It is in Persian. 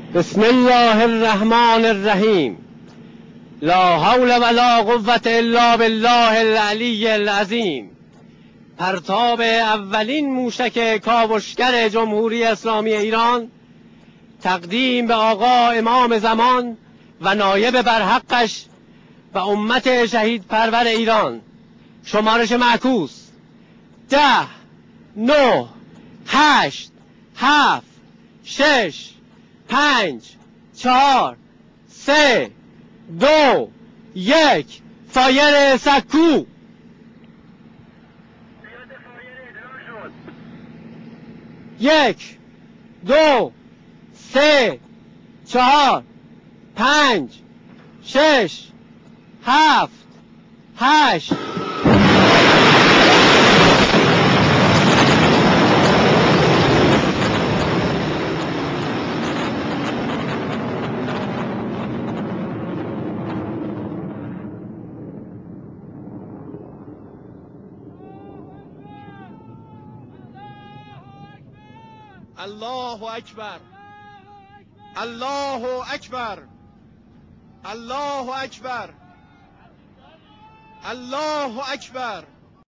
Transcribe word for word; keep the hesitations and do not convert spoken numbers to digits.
بسم الله الرحمن الرحیم. لا حول ولا قوة الا بالله العلی العظیم. پرتاب اولین موشک کاوشگر جمهوری اسلامی ایران تقدیم به آقا امام زمان و نایب برحقش و امت شهید پرور ایران. شمارش معکوس ده نه هشت هفت شش پنج چهار سه دو یک. فایر سکو. یک دو سه چهار پنج شش هفت هشت. الله اکبر، الله اکبر، الله اکبر، الله اکبر.